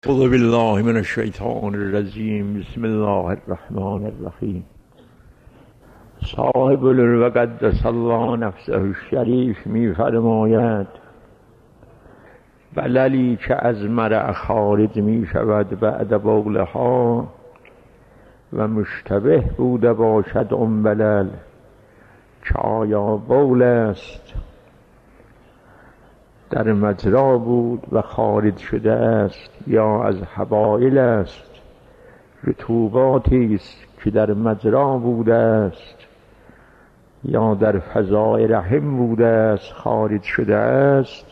اعوذ بالله من الشیطان الرجیم. بسم الله الرحمن الرحیم. صاحب الوقت الله نفسه الشریف می فرماید بللی که از مرع خارج می شود بعد بولها و مشتبه بوده باشد بلل، که آیا بول است در مجرا بود و خارج شده است، یا از حبایل است رطوباتی است که در مجرا بوده است، یا در فضای رحم بوده است خارج شده است.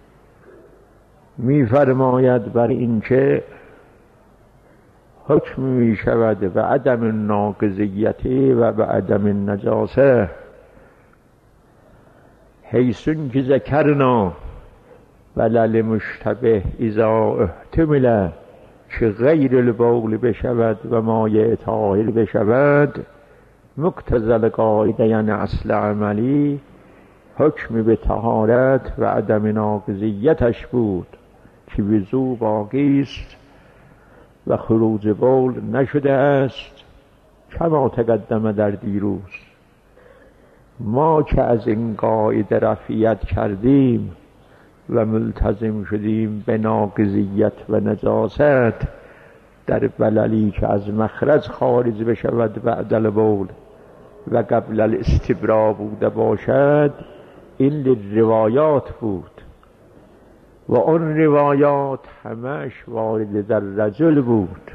می فرماید بر این که حکم می شود و عدم ناقضیتی و به عدم نجاسه، حیثون که ذکرنا بلل مشتبه اذا احتمل، که غیر البول بشود و مایع طاهر بشود، مقتضی القاعده یعنی اصل عملی حکم به طهارت و عدم ناقضیتش بود که وضو باقی است و خروج بول نشده است، کما تقدم در دیروز. ما که از این قاعده رفعیت کردیم و ملتزم شدیم به ناقضیت و نجاست در بللی که از مخرج خارج بشود بعد البول و قبل الاستبراء بوده باشد، این روایات بود و اون روایات همش وارد در رجل بود.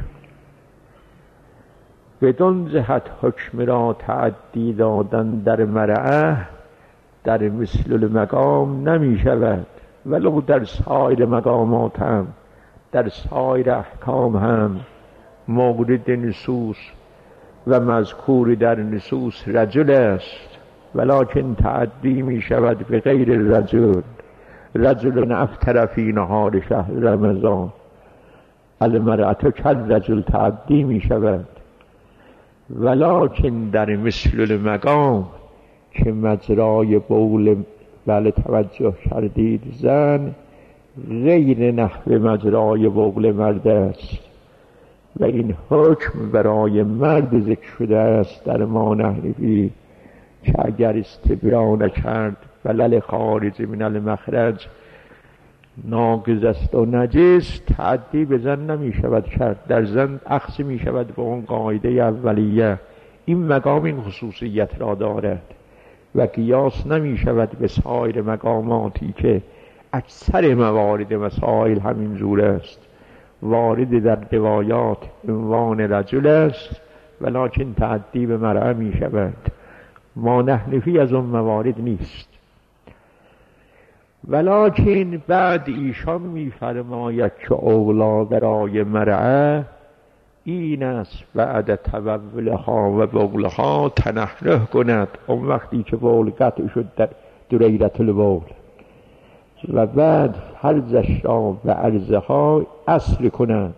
بدون جهت حکم را تعدی دادن در مرعه در مثل المقام نمی شود، ولو در سایر مقامات هم در سایر احکام هم مورد نصوص و مذکور در نصوص رجل است، ولکن تعدی می شود به غیر الرجل. رجل افطر فی نهار شهر رمضان، المرأة کالرجل تعدی می شود، ولکن در مثل المقام که مجرای بول بله توجه کردید زن غیر نحو مجرای بول مرد است و این حکم برای مرد ذکر شده است در ما نحنفی که اگر استبرا نکرد بلل خارج من المخرج ناقض است و نجس، تعدی به زن نمی شود کرد. در زن اخذ می شود به اون قاعده اولیه. این مقام این خصوصیت را دارد و قیاس نمی شود به سایر مقاماتی که اکثر موارد مسائل همین جور است. وارد در روایات عنوان رجل است ولکن تعدی به مرأة می شود. ما نحنفی از اون موارد نیست. ولکن بعد ایشان می فرماید که اولا برای مرأة این است بعد تبولها و بولها تنحنح کند، اون وقتی که بول قطع شد در دریرت البول، و بعد فرضش را و عرضها اصل کند.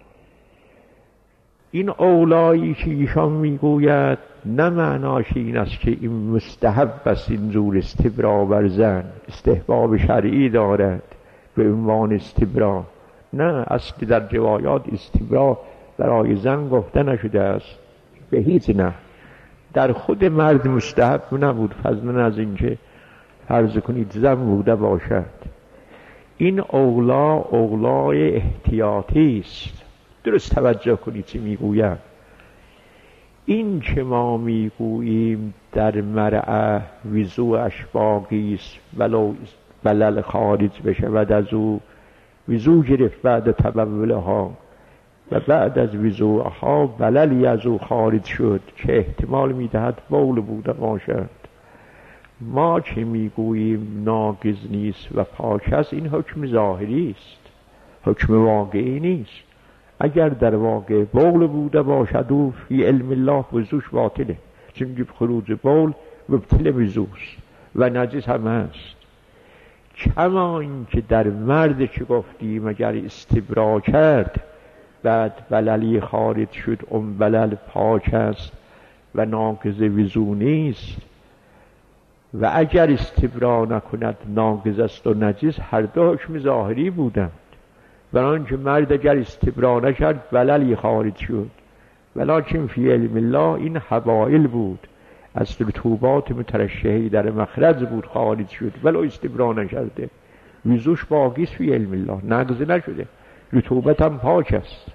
این اولایی که ایشان میگوید نه معناش این است که این مستحب است اینجور استبرا بر زن، استحباب شرعی دارد به عنوان استبرا. نه، اصل در روایات استبرا برای زن گفته نشده است به هیچ نه. در خود مرد مستحب نبود، فضلا از اینکه فرض کنید زن بوده باشد. این اولای احتیاطی است. درست توجه کنید چی میگویم. این که ما میگوییم در مرعه وضوءش باقی است ولو بلل خارج بشود از او، وضو گرفت بعد تبولها و بعد از وضوءها بللی از او خارج شد که احتمال میدهد بول بوده باشد. ما که میگوییم ناقض نیست و پاک است، این حکم ظاهری است، حکم واقعی نیست. اگر در واقع بول بوده باشد او فی علم الله وضوش باطله، چون خروج بول مبطل وضوست و نجس هم هست. کما این که در مرد که گفتیم اگر استبرا کرد بعد بللی خارج شد، اون بلل پاک است و ناقض وضو نیست، و اگر استبرا نکند ناقض است و نجس، هر دو حکم ظاهری بودند برای آنکه مرد اگر استبرا نکرد بللی خارج شد. ولکن فی علم الله این حوائل بود، از رطوبات مترشحی در مخرج بود خارج شد، ولو استبرا نکرده ویزوش باقیست فی علم الله، نقض نشده، رطوبت هم پاک است.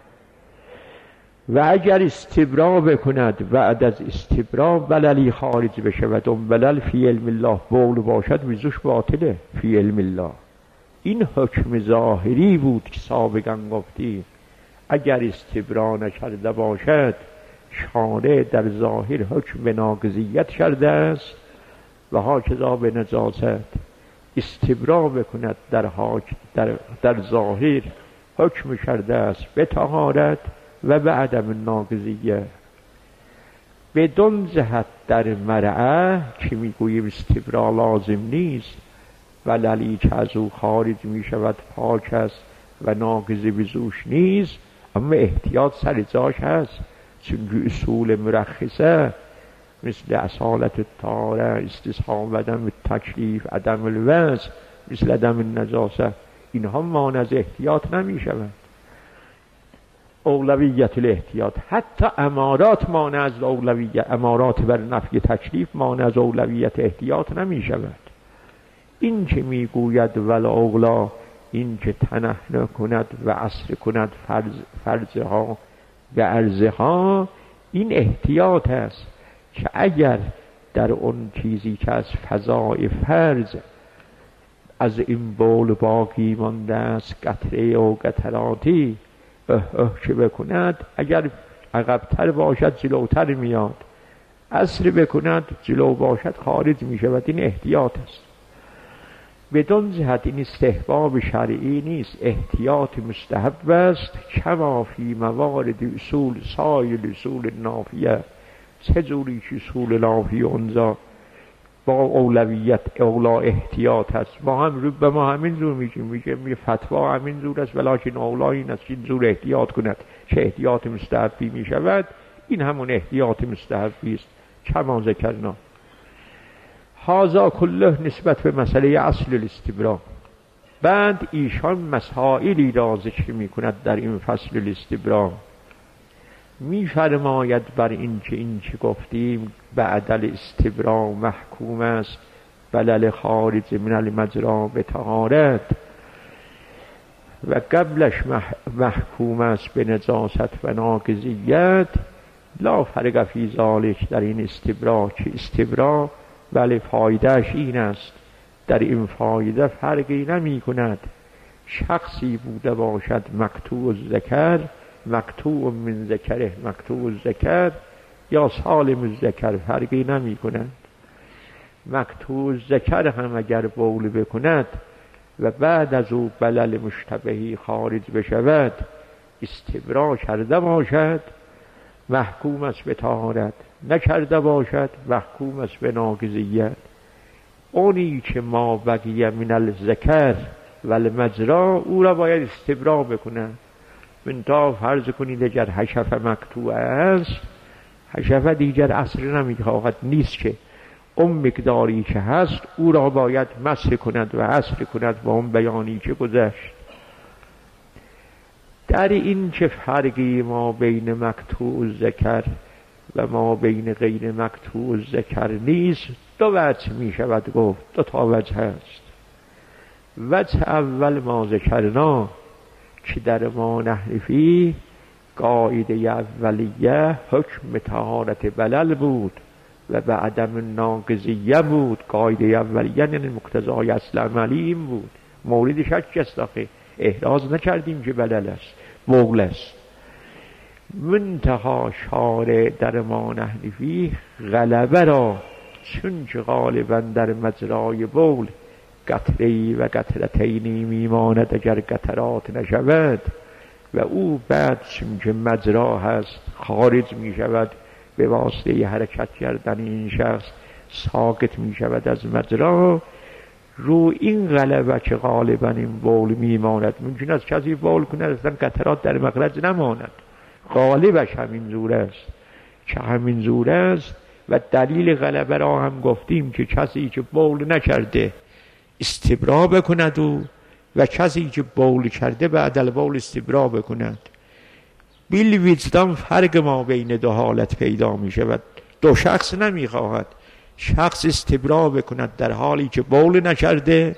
و اگر استبرا بکند بعد از استبرا بللی خارج بشود، اون بلل فی علم الله بول باشد ویزوش باطله فی علم الله. این حکم ظاهری بود که سابقا گفتیم اگر استبرا نکرده باشد شارع در ظاهر حکم به ناقضیت کرده است و هاکذا به نجاست. استبرا بکند در ظاهر حکم کرده است به طهارت و به عدم ناقضیه. بدون جهت در مرعه که میگوییم استبرا لازم نیست، بللی که از او خارج می شود پاک است و ناقضی بزوش نیست، اما احتیاط سر جاش هست، چون اصول مرخصه مثل اصالت الطهاره، استصحاب عدم تکلیف، عدم الوضع، مثل عدم النجاسه، اینها مانع از احتیاط نمی شود. اولویت الاحتیاط، حتی امارات مانع از اولویت، امارات بر نفی تکلیف مانع از اولویت احتیاط نمی شود. این که میگوید ولا اولا، این که تنحنه کند و عصر کند فرضها به عرضها، این احتیاط است که اگر در اون چیزی که از فضای فرض از این بول باقی مانده است قطره و قطراتی که بکند، اگر عقبتر باشد جلوتر میاد، عصر بکند جلو باشد خارج می شود. این احتیاط است. بدون جهت این استحباب شرعی نیست، احتیاط مستحب است. کما فی موارد اصول سایر اصول نافیه، چه جوری که اصول نافیه اونجا با اولویت اولا احتیاط هست، ما هم رو به ما همین جور میگه فتوا همین جور است، ولیکن اولا این است این جور احتیاط کند چه احتیاط مستحبی می شود. این همون احتیاط مستحبی است. کما ذکرنا هذا کله نسبت به مسئله اصل الاستبرا. بعد ایشان مسائلی را ذکر می کند در این فصل الاستبرا. می فرماید بر این که گفتیم بعد الاستبرا محکوم است بلل خارج من المجرا به طهارت و قبلش محکوم است به نجاست و ناقضیت. لا فرق فی ذالک، در این استبرا که استبرا ولی فایدهش این است، در این فایده فرقی نمی کند شخصی بوده باشد مقطوع الذکر، مقطوع من ذکره، مقطوع الذکر یا سالم الذکر، فرقی نمی کند. مقطوع الذکر هم اگر بول بکند و بعد از او بلل مشتبهی خارج بشود، استبرا کرده باشد محکوم است به طهارت، نکرده باشد محکوم است به ناقضیت. اونی که ما بقیه من الذکر و المجرا او را باید استبرا بکنند. منتها فرض کنید اگر حشفه مقطوع است، حشفه دیگر اصل نمیخواهد، نیست که اون مقداری که هست او را باید مسح کند و عصر کند با اون بیانی که گذشت. در این که فرقی ما بین مقطوع الذکر و ما بین غیر مقطوع الذکر نیست، دو وجه می شود گفت، دو تا وجه هست. وجه اول ما ذکرنا که در ما نحنفی قاعده اولیه حکم طهارت بلل بود و به عدم ناقضیه بود. قاعده اولیه یعنی مقتضای اصل عملی این بود. مورد شک است، آخه احراز نکردیم که بلل است، بول است. منتها شارع در ما نحنفی غلبه را، چون که غالبا در مجرای بول قطری و قطرتینی میماند اگر قطرات نشود و او بعد چون که مجرا هست خارج می شود به واسطه حرکت کردن این شخص، ساقط می شود از مجرا. رو این غلبه که غالبا این بول میماند، ممکن است کسی بول کنه اصلا قطرات در مخرج نماند، غالبش همین زور است که همین زور است. و دلیل غلبه را هم گفتیم که کسی که بول نکرده استبرا بکند و و کسی که بول کرده بعد البول استبرا بکند. بیل وجدان فرق ما بین دو حالت پیدا می شود. دو شخص نمی خواهد شخص استبرا بکند در حالی که بول نکرده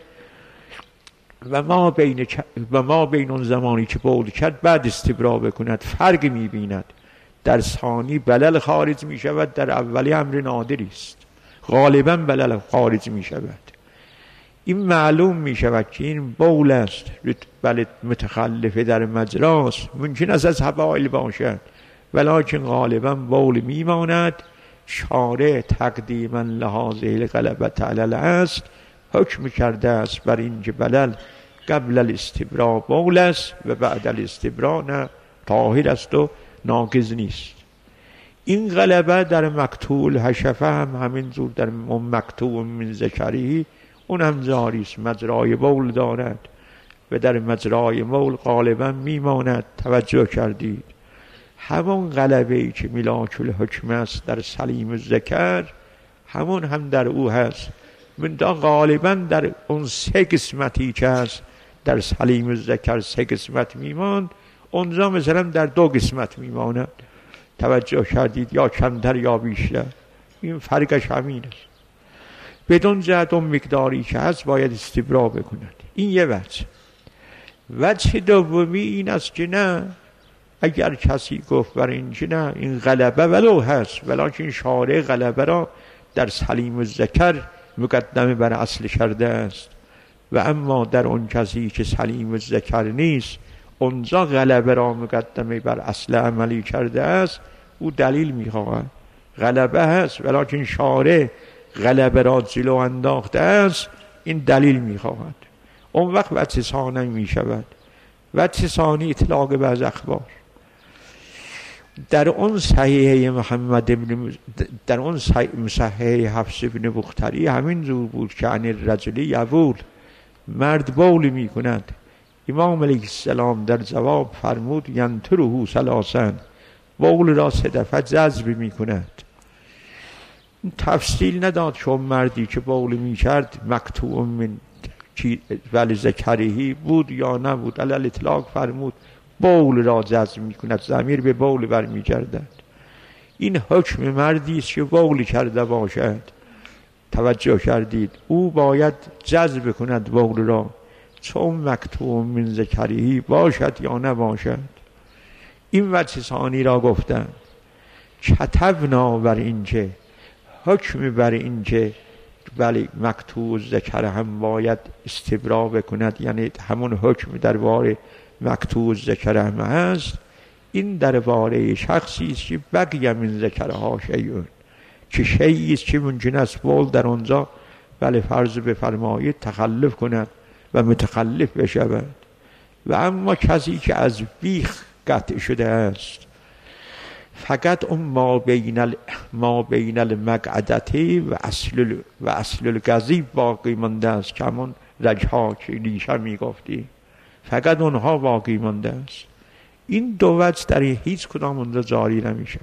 و ما بین اون زمانی که بول کرد بعد استبرا بکند فرق می بیند. در ثانی بلل خارج می شود، در اولی امر نادری است، غالبا بلل خارج می شود. این معلوم می شود که این بول است، بلد متخلفه در مجراست، ممکن است از حوائل باشد ولکن غالبا بول می ماند. شارع تقدیما لهذه الغلبة علی الاصل حکم کرده است بر این که بلل قبل الاستبرا بول است و بعد الاستبرا نه، طاهر است و ناقض نیست. این غلبه در مقتول حشفه هم همینجور در مکتوم من ذکری اون هم جاری است، مجرای بول دارد و در مجرای بول غالبا میماند. توجه کردید؟ همون غلبه ای که ملاک الحکم است در سلیم الذکر همون هم در او هست، من دا غالبا در اون سه قسمتی که هست در سلیم الذکر سه قسمت میماند، اونجا مثلا در دو قسمت میماند. توجه کردید؟ یا کمتر یا بیشتر، این فرقش همین است. بدون جهت اون مقداری که هست باید استبرا بکند. این یه وجه. وجه دومی این است که نه، اگر کسی گفت بر این که نه این غلبه ولو هست ولکن شارع غلبه را در سلیم الذکر مقدمه بر اصل کرده است و اما در اون کسی که سلیم الذکر نیست اونجا غلبه را مقدمه بر اصل عملی کرده است، او دلیل میخواهد. غلبه هست ولکن شارع غلبه را جلو انداخته است، این دلیل میخواهد. اون وقت وجه ثانی میشود. وجه ثانی اطلاق بعض اخبار. در اون صحیح محمد ابن در اون صحیح حفص ابن بختری همین جور بود که عن الرجل یبول، مرد بول می کند. امام علیه السلام در جواب فرمود ینطره ثلاثا، بول را 3 دفعه جذب می کند. تفصیل نداد که مردی که بول می کرد مقطوع من ولی ذکرهی بود یا نبود، علل اطلاق فرمود بول را جذب می کند، ضمیر به بول برمی گردد. این حکم مردی است که بول کرده باشد. توجه کردید؟ او باید جذب کند بول را، چون مقطوع من ذکرهی باشد یا نباشد. این وجه ثانی را گفتن. کتبنا بر اینکه حکم بر اینکه ولی مقطوع ذکر هم باید استبرا بکند، یعنی همون حکم درباره مقطوع ذکر هم هست. این درباره شخصی است که بقیه من ذکرها شیئون، که شیئی است که ممکن است بول در آنجا ولی فرض بفرمایید تخلف کند و متخلف بشود. و اما کسی که از بیخ قطع شده است فقط اون ما بین المقعدتی و اصل الگزیب باقی مانده است، که همون رگها که ریشه میگفتی فقط اونها باقی مانده است. این دو وجه در هیچ کدام اونجا جاری نمی شود،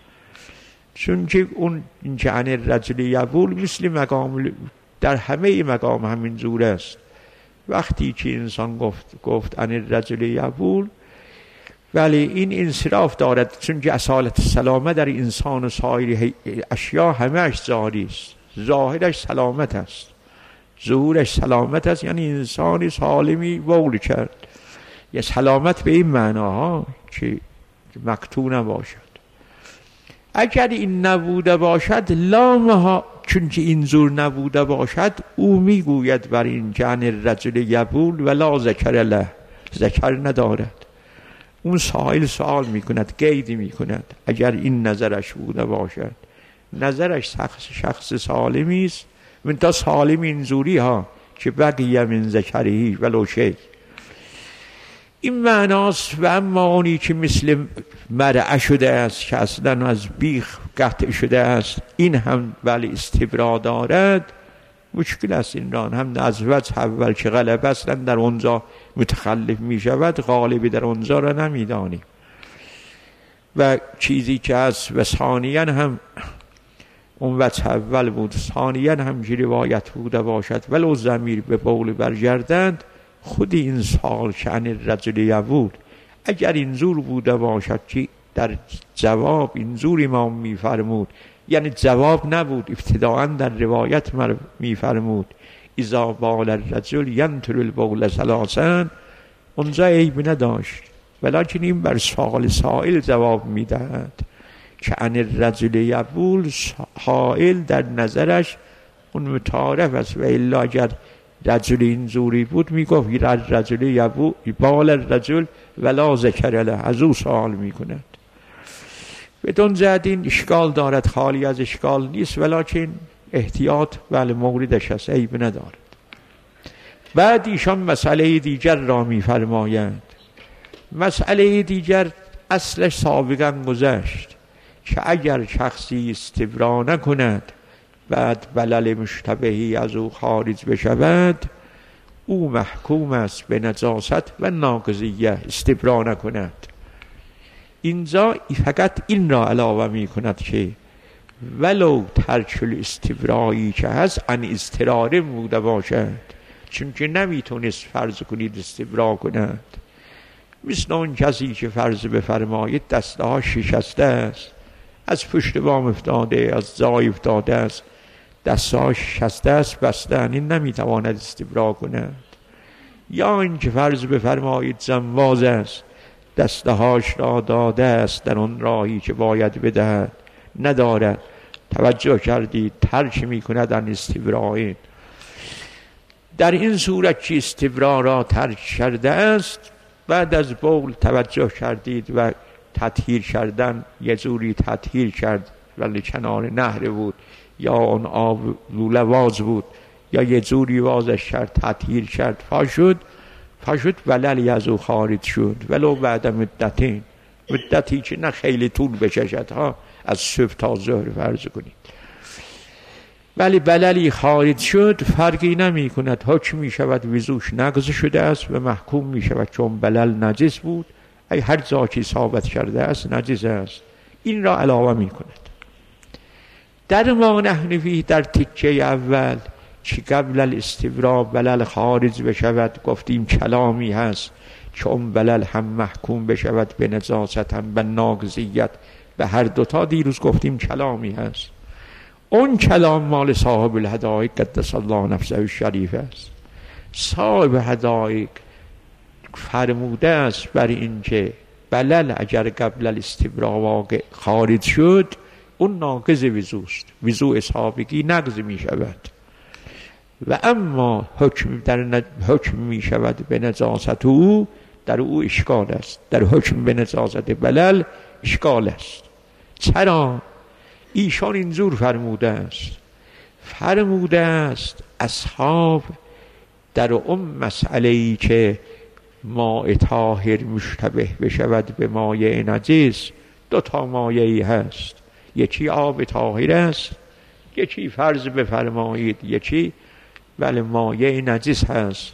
چون که اون عن الرجل یبول مثل مقام در همه مقام همین جور است. وقتی که انسان گفت عن الرجل یبول، ولی این انصراف دارد، چون که اصالت سلامت در انسان و سایر اشیا همهش جاری است. ظاهرش سلامت است، ظهورش سلامت است، یعنی انسانی سالمی بول کرد. یه سلامت به این معناها که مقطوع نباشد. اگر این نبوده باشد لامها، چون که این زور نبوده باشد، او میگوید بر این که عن الرجل یبول ولا ذکر له، ذکر ندارد. اون سائل سوال میکند، قید میکند. اگر این نظرش بوده باشد، نظرش شخص سالمی است، من تا سالم اینجوری ها که بقیه من ذکرهی ولو شی. این معناست. و اما اونی که مثل مرعه شده است که اصلا از بیخ قطع شده است، این هم ولی استبرا دارد، مشکل است. این ران هم از وجه اول که غلبه اصلا در اونجا متخلف می شود، غالبی در اونجا را نمی دانیم. و چیزی که هست و ثانیاً هم اون وجه اول بود، ثانیاً هم که روایت بوده باشد ولو ضمیر به بول برگردند، خود این سال شأن الرجل یبول اگر اینجور بوده باشد که در جواب اینجور امام میفرمود، یعنی جواب نبود، ابتداعا در روایت میفرمود اذا بال الرجل ینطر البول ثلاثا، اونجا عیب نداشت، ولیکن این بر سوال سائل جواب میدهد که عن الرجل یبول، حائل در نظرش اون متعارف است، و الا اگر رجل اینجوری بود میگفت الرجل یبول بال الرجل ولا ذکر له، از او سوال میکند. بدون زد این اشکال دارد، خالی از اشکال نیست، ولیکن احتیاط ولی موردش است، عیب ندارد. بعد ایشان مسئله دیگر را میفرمایند. مسئله دیگر اصلش سابقا گذشت که اگر شخصی استبرا نکند بعد بلل مشتبهی از او خارج بشود، او محکوم است به نجاست و ناقضیه. استبرا نکند، اینجا فقط این را علاوه می کند که ولو ترک الاستبرایی که هست ان اضطرار بوده باشد، چون که نمیتونست فرض کنید استبرا کند. مثل اون کسی که فرض بفرمایید دسته ها شکسته است، از پشت بام افتاده، از جای افتاده است، دسته ها شکسته است، بسته، این نمیتواند استبرا کند. یا اینکه فرض بفرمایید زنواز است، دسته هاش را داده است در اون راهی که باید بدهد، ندارد، توجه کردید ترک میکند ان استبرایی. در این صورت که استبرا را ترک کرده است، بعد از بول توجه کردید و تطهیر کردن، یه جوری تطهیر کرد ولی کنار نهر بود یا اون آب لولواز بود یا یه جوری وازش کرد، تطهیر کرد، فشد وللی از او خارج شد، ولو بعد مدتی که نه خیلی طول بکشد ها، از صبح تا ظهر فرض کنید، ولی بللی خارج شد، فرقی نمی کند، حکم می شود وضوش نقض شده است و محکوم می شود چون بلل نجس بود، ای هر جا که ثابت کرده است نجس است. این را علاوه می کند. در ما نحن فیه، در تکه اول که قبل الاستبرا بلل خارج بشود، گفتیم کلامی هست که اون بلل هم محکوم بشود به نجاست هم به ناقضیت، به هر دوتا دیروز گفتیم کلامی هست. اون کلام مال صاحب الهدایق قدس الله نفسه الشریف است. صاحب هدایق فرموده است بر این که بلل اگر قبل الاستبرا واقع خارج شد، اون ناقض وضوست، وضوء سابقی نقض می شود. و اما حکم می شود به نجاست او، در او اشکال است، در حکم به نجاست بلل اشکال است. چرا؟ ایشان اینجور فرموده است اصحاب در اون مسئله‌ای که ماء طاهر مشتبه بشود به مایع نجس، دو تا مایعی هست، یکی آب طاهر است، یکی فرض بفرمایید یکی ولی مایع نجس هست،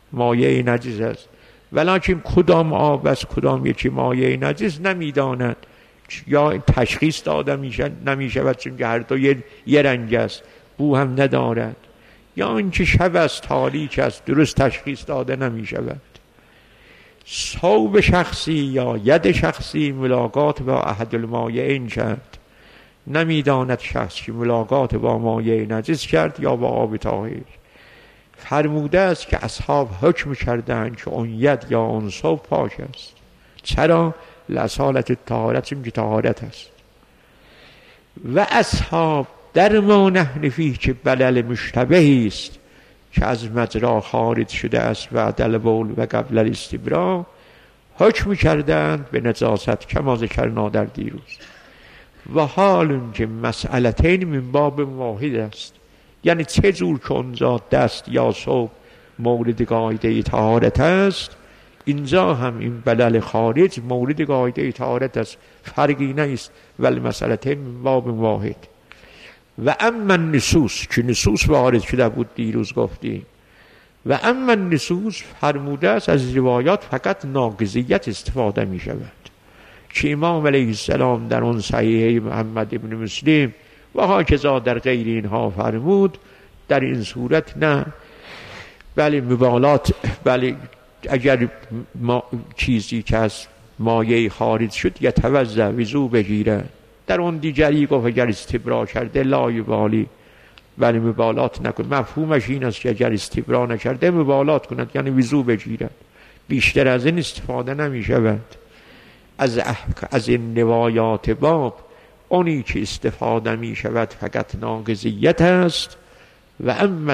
ولیکن کدام آب است کدام یکی مایع نجس نمیداند، یا تشخیص داده نمی شود چون که هر دو یه رنگ است، بو هم ندارد، یا اینکه شب است تاریک است، درست تشخیص داده نمی شود. ثوب شخصی یا ید شخصی ملاقات با احد المایعین کرد، نمیداند شخص که ملاقات با مایع نجس کرد یا با آب طاهر. فرموده است که اصحاب حکم کردند که اون ید یا اون ثوب پاک است. چرا؟ لصالت طهارت، چون که طهارت است. و اصحاب در ما نحن فیه که بلل مشتبهی است که از مجرا خارج شده است بعد البول و قبل الاستبرا، حکم کردند به نجاست کما ذکرنا در دیروز. و حال که مسئلتین من باب واحد است، یعنی چه جور که اونجا دست یا ثوب مورد قاعده طهارت است، اینجا هم این بلل خارج مورد قاعده طهارت است، فرقی نیست، ولی مسئلتین من باب واحد. و اما النصوص که نصوص وارد شده بود دیروز گفتیم، و اما النصوص فرموده است از روایات فقط ناقضیت استفاده می شود که امام علیه السلام در اون صحیح محمد ابن مسلم و هاکذا در غیر اینها فرمود، در این صورت نه، ولی مبالات بله اگر چیزی که از مایه خارج شد یتوضا وضو بگیره. در اون دیگری گفت اگر استبرا کرده لا یبالی، ولی مبالات نکن. مفهومش این است که اگر استبرا نکرده مبالات کند، یعنی وضو بگیرد. بیشتر از این استفاده نمی شود. از این روایات باب اونی که استفاده می شود فقط ناقضیت است و اما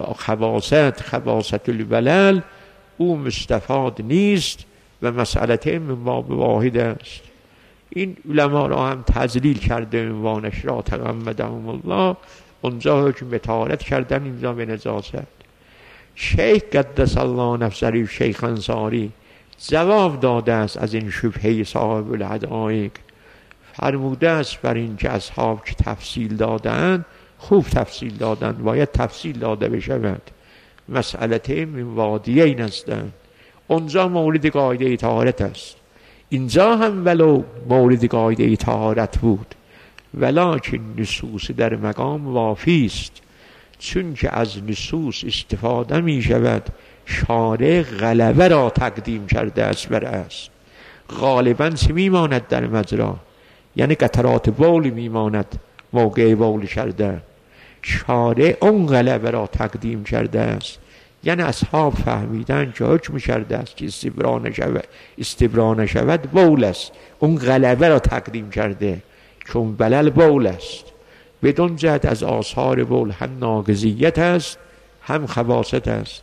خباست الولل او مستفاد نیست و مسئله من باب واحد است. این علما را هم تذلیل کرده عنوانش را تغمدهم الله، اونجا حکم طهارت کردن، اینجا به نجاست. شیخ قدس الله نفسه شیخ انصاری جواب داده است از این شبهه صاحب الحدائق. فرموده است بر این که اصحاب که تفصیل دادند خوب تفصیل دادند، باید تفصیل داده بشود. مسئله من وادیین هستند. اونجا مورد قاعده طهارت است، اینجا هم ولو مورد قاعده طهارت بود، ولکن نصوص در مقام وافی است، چون که از نصوص استفاده می شود. شارع غلبه را تقدیم کرده است بر اصل. غالبا چه می ماند در مجرا؟ یعنی قطرات بول می ماند موقع بول کرده. شارع اون غلبه را تقدیم کرده است، یعنی اصحاب فهمیدن که حکم کرده است که استبرا نشود بول است، اون غلبه را تقدیم کرده چون بلل بول است. بدون جهت از آثار بول هم ناقضیت است هم خباثت است.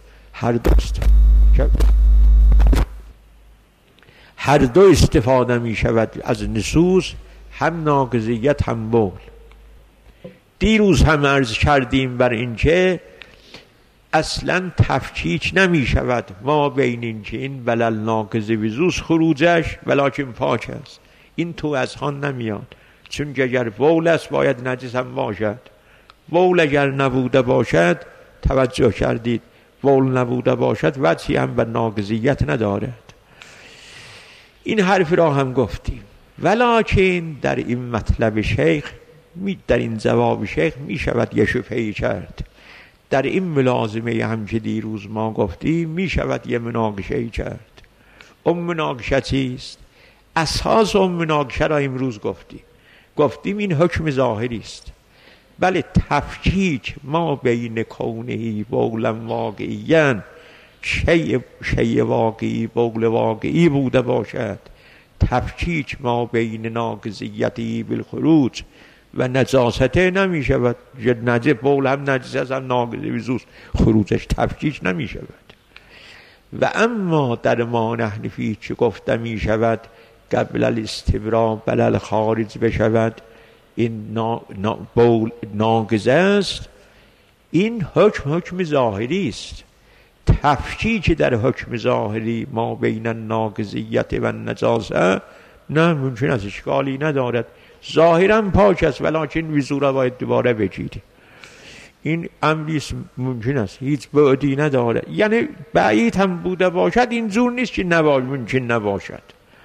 هر دو استفاده می شود از نصوص، هم ناقضیت هم بول. دیروز هم عرض کردیم بر این که اصلا تفکیک نمی شود ما بین این که این بلل ناقض وضوست خروجش ولکن پاک است. این تو از هان نمیاد، چون اگر بول است باید نجس هم باشد. بول اگر نبوده باشد، توجه کردید، بول نبوده باشد وجهی هم به ناقضیت ندارد. این حرف را هم گفتیم. ولکن در این مطلب شیخ در این جواب شیخ می شود یه شبهه‌ای کرد. در این ملازمه هم که دیروز ما گفتیم می شود یه مناقشه‌ای کرد. اون مناقشه چیست؟ اساس اون مناقشه را امروز گفتیم این حکم ظاهری است. بله تفکیک ما بین کونهی بولم واقعیاً شیء واقعی بول واقعی بوده باشد، تفکیک ما بین ناقضیتی بالخروج و نجاست نمی شود. نجس بول هم نجس است هم ناقض وضوست، خروجش تفکیک نمی شود. و اما در ما نحن فیه چه گفته می شود قبل الاستبرا بلل خارج بشود، این بول ناقض است. این حکم ظاهری است. تفکیک در حکم ظاهری ما بین ناقضیت و نجاسه نه ممکن است، اشکالی ندارد. ظاهرا پاک است ولکن وضو را باید دوباره بگیری. این امری ممکن است، هیچ بعدی نداره. یعنی بعید هم بوده باشد اینجور نیست که ممکن نباشد،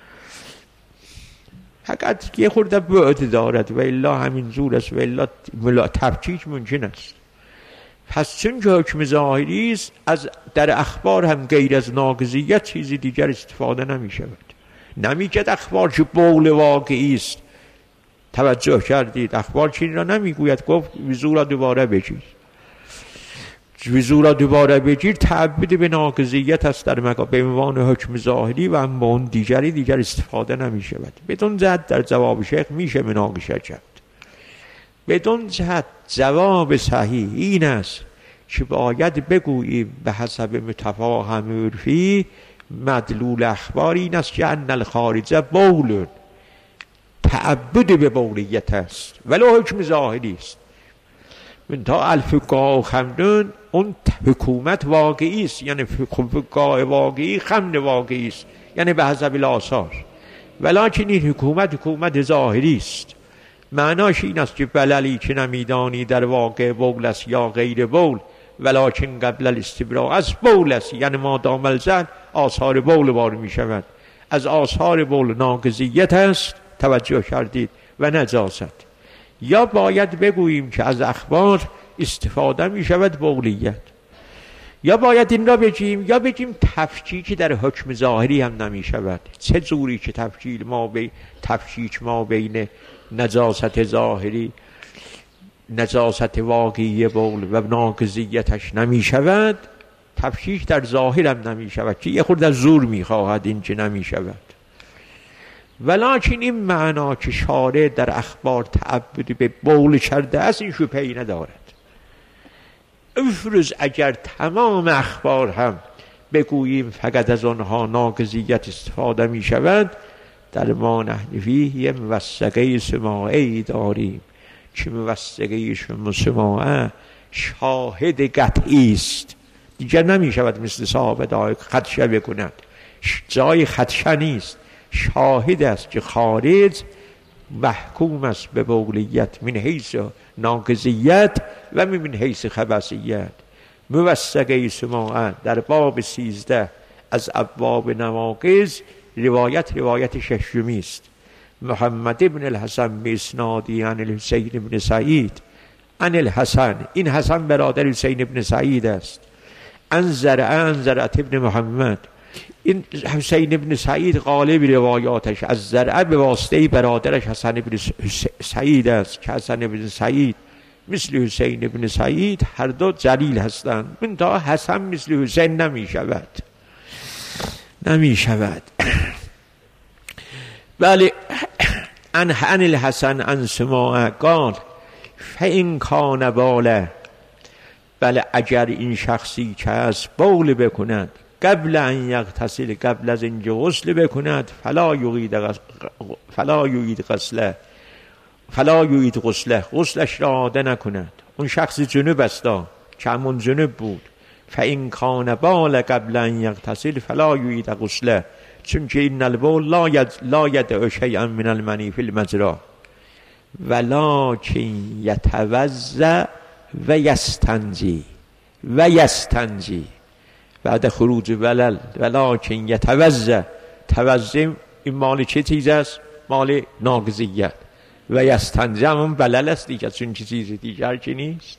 فقط یه خورده بعد دارد و الا همین جور است و الا تفکیک ممکن است. پس چون که حکم ظاهری است، در اخبار هم غیر از ناقضیت چیزی دیگر استفاده نمی شود. نمیگد اخبار که بول واقعی است. توجه کردید اخبار چین را نمیگوید، گفت وضو را دوباره بگیر. وضو را دوباره بگیر تعبد به ناقضیت است در مقام به عنوان حکم ظاهری و اما اون دیگر استفاده نمی شود. بدون جهت در جواب شیخ میشه مناقشه کرد. بدون جهت جواب صحیح این است که باید بگوییم به حسب متفاهم عرفی مدلول اخبار این است که ان الخارج بول، تعبد به بولیت است ولو حکم ظاهری است. من تا الفقهاء خمدون اون حکومت واقعی است، یعنی فقهاء واقعی خمد واقعی است، یعنی به حسب الآثار. ولکن این حکومت ظاهری است. معناش این است که بللی که نمیدانی در واقع بول است یا غیر بول، ولکن قبل الاستبراء از بول است، یعنی ما دام الزن آثار بول وارد می شود. از آثار بول ناقضیت است، توجه کردید، و نجاست. یا باید بگوییم که از اخبار استفاده می شود بولیت. یا باید این را بگیم یا بگیم تفکیک در حکم ظاهری هم نمی شود. چه جوری که تفکیک ما بین نجاست ظاهری، نجاست واقعی بول و ناقضیتش نمی شود، تفکیک در ظاهر هم نمی شود که یه خورده زور می خواهد این که نمی شود. ولکن این معنا که شارع در اخبار تعبدی به بول کرده است این شبهه‌ای ندارد. افرض اگر تمام اخبار هم بگوییم فقط از آنها ناقضیت استفاده می شود، در ما نحنفی یه موثقه سماعی داریم که موثقه سماعه شاهد قطعی است، دیگر نمی شود مثل صاحب دای خدشه بکند، جای خدشه نیست، شاهد است که خارج محکوم است به بولیت من حیث ناقضیت و من حیث خبثیت. موثقه سماعه در باب 13 از ابواب نواقض روایت ششمی است. محمد ابن الحسن باسنادی عن الحسین ابن سعید عن الحسن، این حسن برادر حسین ابن سعید است، عن زرعت ابن محمد، این حسین ابن سعید غالب روایاتش از زرعه به واسطه برادرش حسن ابن سعید است که حسن ابن سعید مثل حسین ابن سعید هر دو جلیل هستند، منتها حسن مثل حسین نمی شود. بله. عن الحسن عن سماعه قال فإن کان باله، بله اگر این شخصی که از بول بکند قبل ان یغتسل، قبل از اینکه غسل بکند، فلا یعید غسله، غسلش را عاده نکند. اون شخص جنوب است که همون جنوب بود. فإن کان بال قبل ان یغتسل فلا یعید غسله، چون که این البول لا یدع شیئا من المنی فی المجرا ولکن یتوضأ و یستنجی بعد خروج ولل، ولکن یتوضأ، توضع این مال چه چیز است؟ مال ناقضیت. و یستنجی همون ولل است دیگه، چون چیز دیگر که نیست.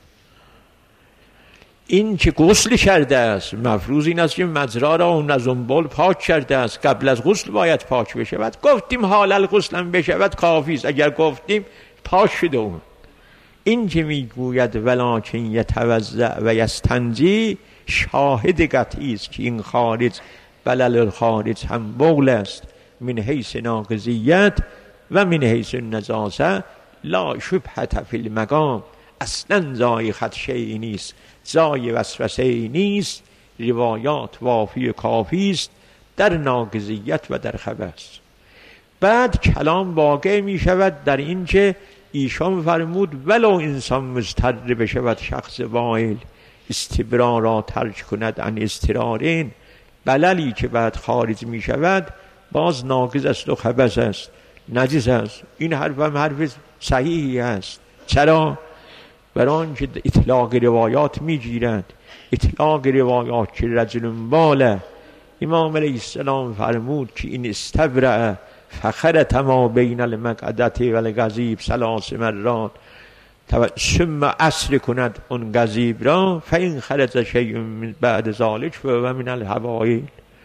این که غسل کرده است، مفروض این است که مجرا را اون از اون بول پاک کرده است، قبل از غسل باید پاک بشه. بعد گفتیم حال الغسل هم بشود کافی است، اگر گفتیم پاک شده اون. این که میگوید ولکن یتوضأ و یستنجی شاهد قطعی است که این خارج بلل الخارج هم بول است من حیث ناقضیت و من حیث النجاسه، لا شبهة فی المقام، اصلا جای خدشه‌ای نیست، جای وسوسه‌ای نیست، روایات وافی کافی است در ناقضیت و در خبث. بعد کلام واقع می شود در این که ایشان فرمود ولو انسان مضطر بشود، شخص واعل استبرا را ترک کند عن اضطرارین، بللی که بعد خارج می شود باز ناقض است و خبث است، نجس است. این حرف هم حرف صحیحی است. چرا؟ برای آنکه اطلاق روایات می گیرند. اطلاق روایات که رجل باله، امام علیه السلام فرمود که این استبرع فخرت ما بین المقعدت و الغضیب 3 مرات، ثم عصر کند اون غضیب را، فإن خرج شیء بعد ذلک فهو من الحوائل.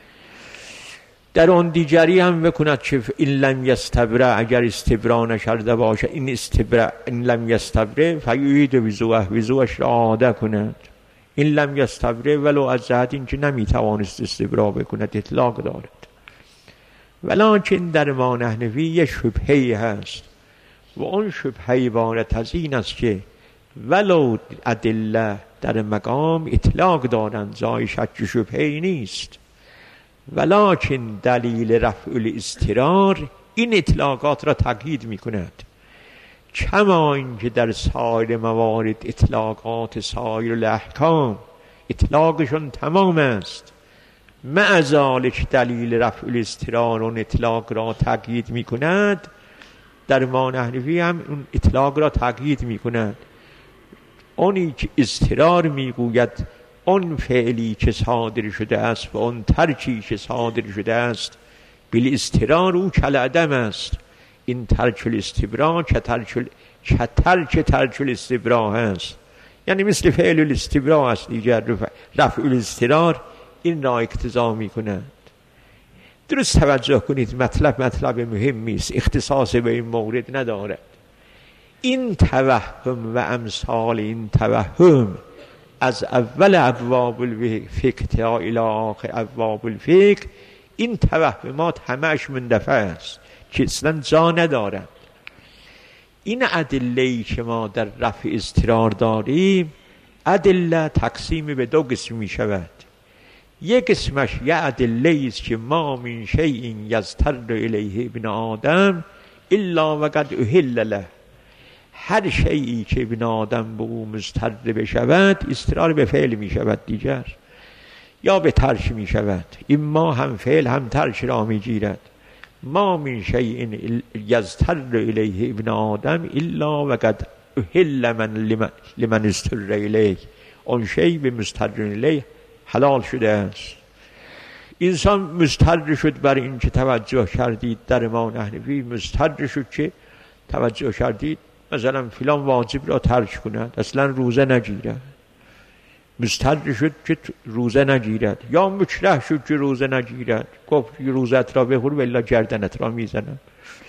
در اون دیگری هم بکند که این لم یستبرع، اگر استبرا نکرده باشه، این استبرع این لم یستبرع فیعید وضوءش را عاده کند. این لم یستبرع ولو از جهت این که نمیتوانست استبرا بکند اطلاق دارد. ولکن در ما نحنفی یه شبهه‌ای هست و اون شبهه عبارت از این است که ولو ادله در مقام اطلاق دارند، جای شک شبهه‌ای نیست، ولکن دلیل رفع الاضطرار این اطلاقات را تقیید می کند. کما اینکه در سایر موارد اطلاقات سایر الاحکام اطلاقشون تمام است، مع ذلک دلیل رفع الاضطرار اون اطلاق را تقیید می کند، در ما نحنفی هم اون اطلاق را تقیید می کند. اونی که اضطرار می گوید اون فعلی که صادر شده است و اون ترکی که صادر شده است بل اضطرار او کالعدم است. این ترک الاستبرا که ترک الاستبرا است، یعنی مثل فعل الاستبراء است دیگر. رفع الاضطرار این را اقتضا می کند. درست توجه کنید، مطلب مهمی است، اختصاص به این مورد ندارد. این توهم و امثال این توهم از اول ابواب الفقه تا الی آخر ابواب الفقه، این توهمات همه‌اش مندفع است که اصلا جا ندارد. این ادله‌ای که ما در رفع اضطرار داریم، ادله تقسیم به دو قسم می شود. یک قسمش یه ادله است که ما من شیء یضطر الیه ابن آدم الا وقد احل له، هر شیئی که ابن آدم به او مضطر بشود اضطرار به فعل می شود دیگر، یا به ترک می شود. این ما هم فعل هم ترک را می گیرد. ما من شیء یضطر الیه ابن آدم الا وقد احل لمن اضطر الیه، اون شیء به مضطر الیه حلال شده است. انسان مضطر شد برای این که توجه کردید در ما نحنفی، مضطر شد که توجه کردید مثلا فلان واجب را ترک کند، اصلا روزه نگیرد. مضطر شد که روزه نگیرد، یا مکره شد که روزه نگیرد، گفت روزت را بخور ولی گردنت را میزنم.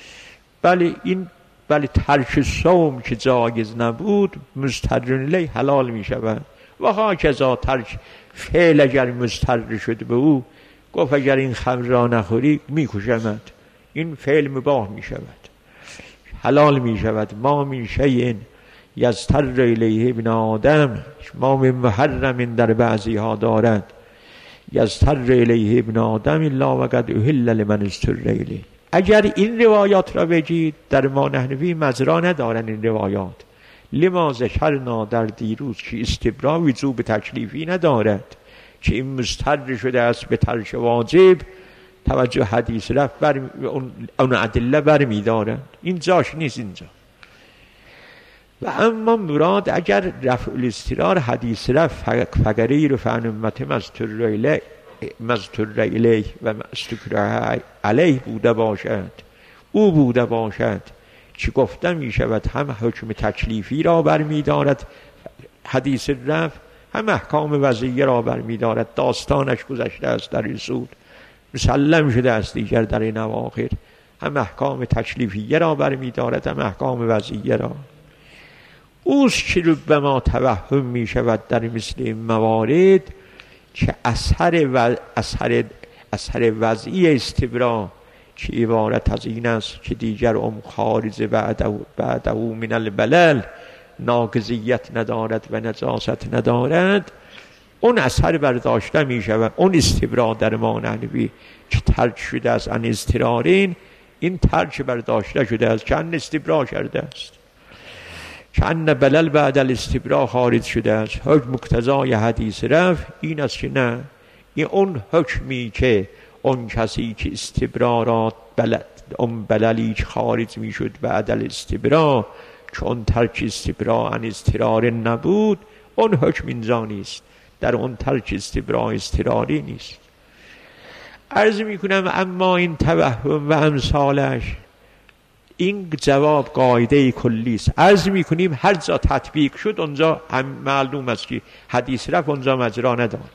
بله ترک صوم که جایز نبود مضطر الیه حلال می شود. و هاکذا ترک فعل اگر مضطر شد به او، گفت اگر این خمر را نخوری میکشمت، این فعل مباح می شود، حلال می شود. ما من شیء یضطر الیه ابن آدم، ما من محرم در بعضی ها دارد، یضطر الیه ابن آدم الا وقد احل لمن اضطر الیه. اگر این روایات را بگید در ما نحنفی مزرا ندارن این روایات. لما ذکرنا در دیروز که استبراء وجوب تکلیفی ندارد، که این مضطر شده است به ترک واجب، توجه حدیث رفت اون ادله برمی دارند، این جاش نیست اینجا. و اما مراد اگر رفع الاضطرار حدیث رفت فقره رفع امت مضطر الیه و مستکره علیه بوده باشد، او بوده باشد که گفته می شود هم حکم تکلیفی را برمی دارد حدیث رفع، هم احکام وضعیه را برمی دارد. داستانش گذشته است در این سود، مسلم شده است دیگر در این اواخر، هم احکام تکلیفیه را برمی دارد هم احکام وضعیه را. اوست که به ما توهم می شود در مثل این موارد که اثر وضعی استبراء که عبارت از این است که دیگر خارج بعده من البلل ناقضیت ندارد و نجاست ندارد، اون اثر برداشته می شود. اون استبراء در ما نحنفی که ترک شده است عن اضطرارین، این ترک برداشته شده است که ان استبراء کرده است، که ان بلل بعد الاستبراء خارج شده است. حکم مقتضای حدیث رفع این است که نه، این اون حکمی که اون کسی که استبراء را اون بللی که خارج می شد بعد الاستبراء، چون ترک استبراء عن اضطرار نبود، اون حکم اینجا نیست، در اون ترک استبراء اضطراری نیست. عرض می کنم اما این توهم و امثالش، این جواب قاعده کلی است. عرض می کنیم هر جا تطبیق شد اونجا هم معلوم است که حدیث رفع اونجا مجرا ندارد.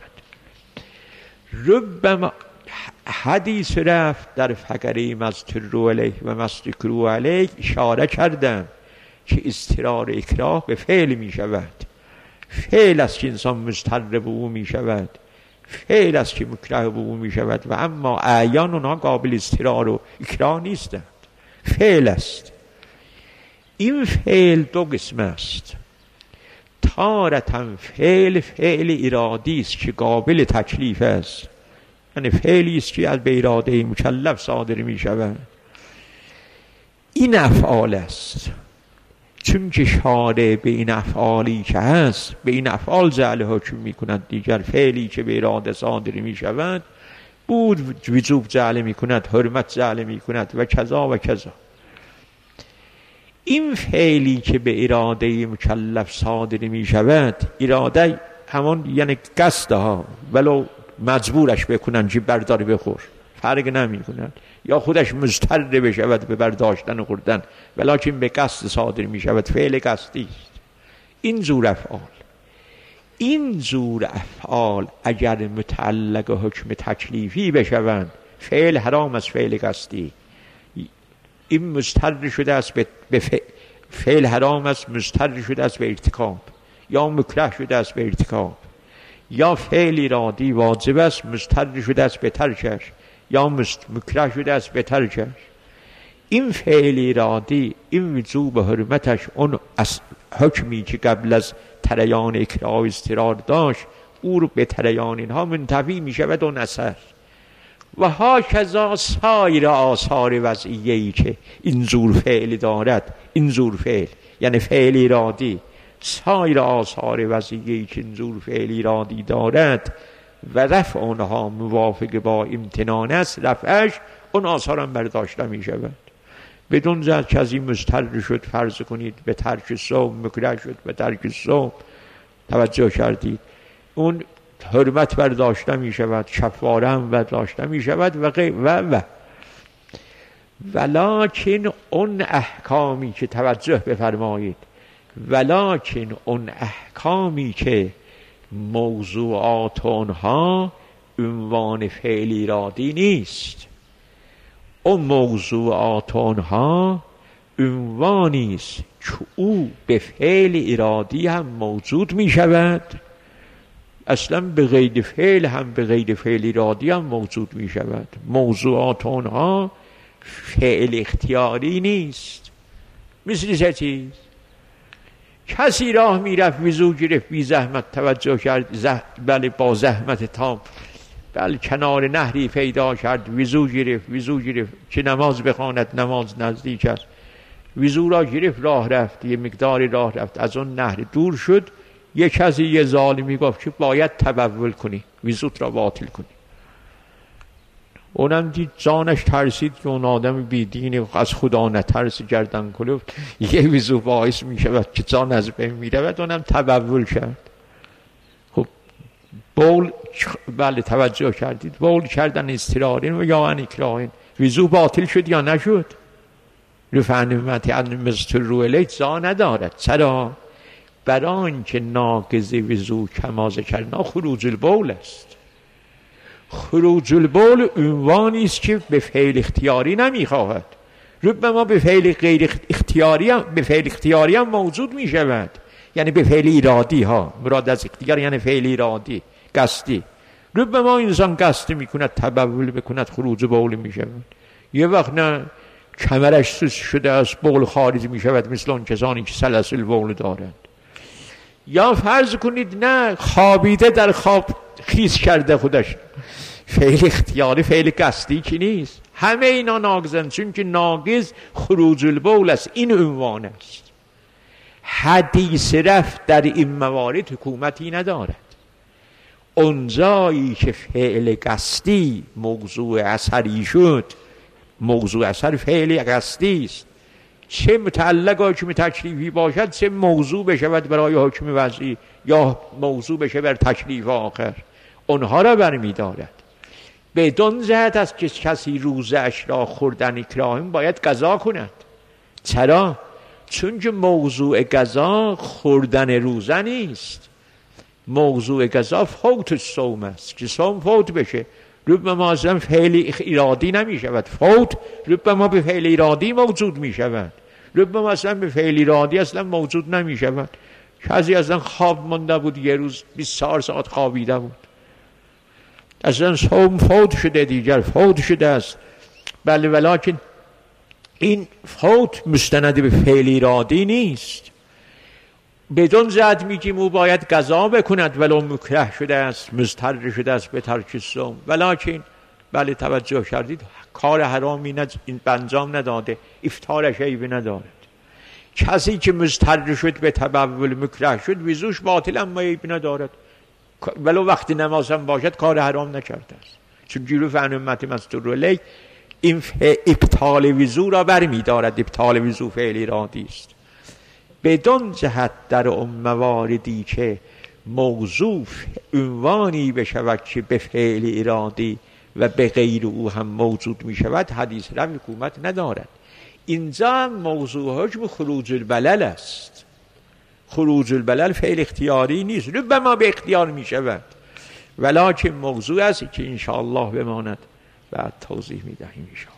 ربما حدیث رفع در فقره مضطر الیه و مستکروه علیه اشاره کردم که اضطرار اکراه به فعل می شود. فعل است که انسان مضطر به او می شود، فعل است که مکره به او می شود، و اما اعیان اونها قابل اضطرار و اکراه نیستند، فعل است. این فعل دو قسم است. تارة فعل ارادی است که قابل تکلیف است، یعنی فعلی است که از به اراده مکلف صادر می شود. این افعال است، چون که شارع به این افعالی که هست به این افعال جعل حکم می کند. دیگر فعلی که به اراده صادر می شود بود وجوب جعل می کند، حرمت جعل می کند و کذا و کذا. این فعلی که به اراده مکلف صادر می شود، اراده همان یعنی قصد ها، ولو مجبورش بکنن که بردار بخور فرق نمی کند، یا خودش مضطر بشود به برداشتن خوردن ولکن به قصد صادر می شود، فعل قصدی است. این جور افعال این زور افعال اگر متعلق حکم تکلیفی بشوند، فعل حرام از فعل قصدی، این مستر شده است به فعل حرام است، مستر شده است به ارتکاب، یا مکره شده است به ارتکاب، یا فعل ارادی واجب است مستر شده است به ترکش، یا مکره شده است به ترکش. این فعل ارادی، این وجوب حرمتش، اون حکمی که قبل از تریان اکراه و اضطرار داشت، او رو به تریان اینها منتفی می شود اون اثر. و هاکذا سایر آثار وضعیه‌ای که این زور فعل دارد، این زور فعل یعنی فعل ارادی، سایر آثار وضعیه‌ای که این زور فعل ارادی دارد و رفع آنها موافق با امتنان است، رفعش اون آثار هم برداشته می شود. بدون زد که از این مستر شد، فرض کنید به ترک صوم، مکره شد به ترک صوم، توجه کردید، اون حرمت برداشته می شود، کفاره هم برداشته می شود و ولکن اون احکامی که توجه بفرمایید، ولکن اون احکامی که موضوعات اونها عنوان فعل ارادی نیست، اون موضوعات اونها عنوانی است که او به فعل ارادی هم موجود می شود، اصلا به غیر فعل هم به غیر فعل ارادی هم موجود می شود. موضوعات اونها فعل اختیاری نیست. مثل چه چیز؟ کسی راه می رفت وضو گرفت بی زحمت، توجه کرد، بله با زحمت تام، بله کنار نهری پیدا کرد، وضو گرفت که نماز بخواند، نماز نزدیک است، وضو را گرفت، راه رفت، یه مقداری راه رفت، از اون نهر دور شد، یک کسی یه ظالمی گفت که باید تبول کنی، وضوت را باطل کنی. اونم دید جانش ترسید که اون آدم بیدین از خدا نترس، گردن کلفت، یه وضو باعث می شود که جان از بین می رود، اونم تبول کرد. خب بول، بله توجه کردید، بول کردن اضطرارین و یا اکراهین، وضو باطل شد یا نشد؟ رفع نعمت ان مستر رو الیت زا ندارد. چرا؟ برای آنکه ناقض وضو کما ذکرنا خروج البول است. خروج البول عنوانی است که به فعل اختیاری نمیخواهد، ربما به فعل غیر اختیاری هم، به فعل اختیاری هم موجود می شود، یعنی به فعل ارادی ها، مراد از اختیار یعنی فعل ارادی قصدی. ربما انسان قصدی میکند تبول بکند، خروج بول می شود، یه وقت نه کمرش سست شده است، بول خارج می شود، مثل اون کسانی که سلسل بول دارند. یا فرض کنید نه، خوابیده در خواب خیس کرده خودش، فعل اختیاری فعل قصدی که نیست. همه اینا ناقضن، چون که ناقض خروج البول است، این عنوان است. حدیث رفت در این موارد حکومتی ندارد. اونجایی که فعل قصدی موضوع اثری شد، موضوع اثر فعل قصدی است، چه متعلق حکم تکلیفی باشد، چه موضوع بشود برای حکم وضعی یا موضوع بشه بر تکلیف آخر، اونها را برمی دارد. بدون جهت است که کسی روزه اش را خوردن اکراهیم باید قضا کند. چرا؟ چون که موضوع قضا خوردن روزه نیست، موضوع قضا فوت صوم است، که صوم فوت بشه. ربما اصلا فعل ارادی نمی شود، فوت ربما به فعل ارادی موجود می شود، ربما اصلا به فعل ارادی اصلا موجود نمی شود. کسی اصلا خواب مانده بود، یه روز 24 ساعت خوابیده بود، اصلا صوم فوت شده، دیگر فوت شده است. بله، ولکن این فوت مستند به فعل ارادی نیست. بدون زد میگیم او باید قضا بکند ولو مکره شده است، مضطر شده است به ترک صوم، ولکن بله توجه کردید کار حرامی این انجام نداده، افطارش عیبی ندارد. کسی که مضطر شد به تبول مکره شد، وضوش باطل اما عیبی ندارد، ولو وقتی نماز هم باشد کار حرام نکرده است، چون جلو فعن امت مستور علیه این ابطال وضو را برمی دارد. ابطال وضو فعل ارادی است. بدون جهت در اون مواردی که موضوع عنوانی بشود که به فعل ارادی و به غیر او هم موجود می شود، حدیث رفع حکومت ندارد. اینجا هم موضوع حکم خروج البلل است. خروج البلل فعل اختیاری نیست، ربما به اختیار می شود، ولکن موضوع است که انشاءالله بماند بعد توضیح می دهیم.